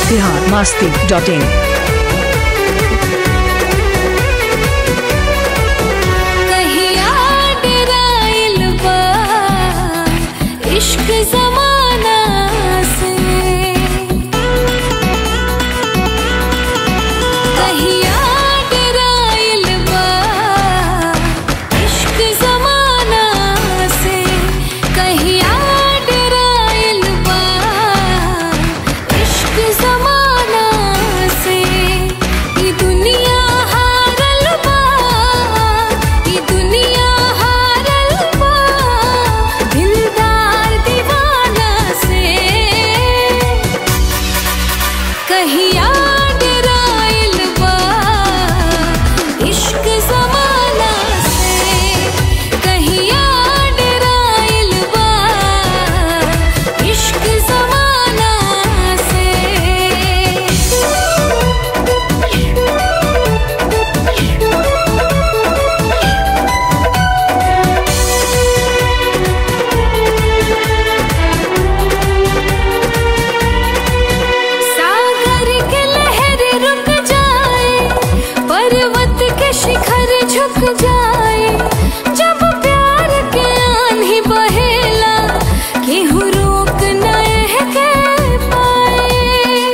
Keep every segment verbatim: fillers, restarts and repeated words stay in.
Bihar Masti dot इन। इश्क ज़माना से कहिया डराइल बा, इश्क ज़माना से कहिया डराइल बा, इश्क ज़माना से। ये दुनिया हारल बा, ये दुनिया हारल बा, दिलदार कहिया डराइल बा, इश्क ज़माना से कहिया डराइल बा, इश्क ज़माना से। पर्वत के शिखर झुक जाए जब प्यार के आंधी बहेला, केहू रोक नहीं के पाए।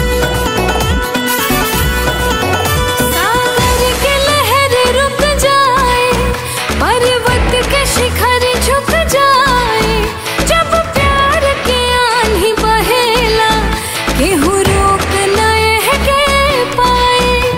सागर के लहर रुक जाए, पर्वत के शिखर झुक जाए जब प्यार के आंधी बहेला, केहू रोक नहीं के पाए।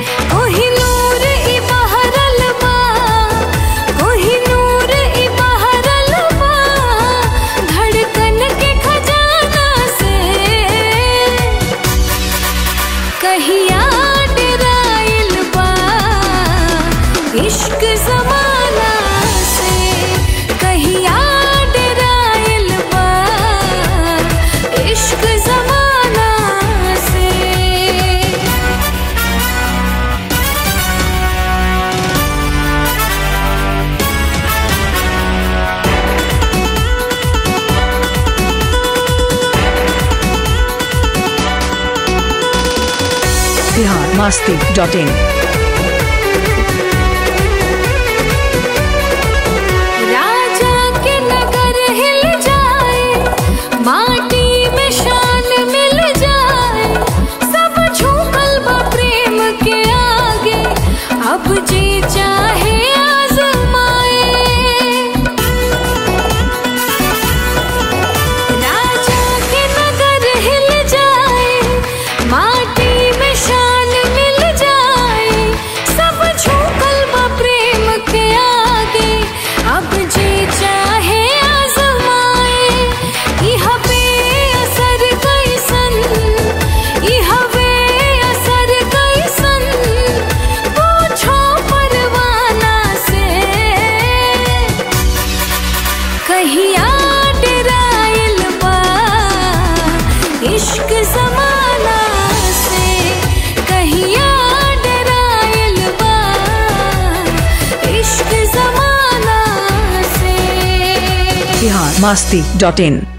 कहिया डराइल बा, इश्क ज़माना से कहिया डराइल बा, इश्क ज़माना से। बिहार मस्ती डॉट इन। राजा के नगर हिल जाए, माटी में शान मिल जाए, सब झुकल बा प्रेम के आगे, अब जी चाहे आजमाए। राजा के नगर हिल जाए, माटी अब जी चाहे आजमाए। इह पे असर कैसन, इह पे असर कैसन, पूछो परवाना से। कहिया डराइल बा, इश्क ज़माना से कहिया डराइल बा, इश्क ज़माना से। बिहार मस्ती डॉट इन।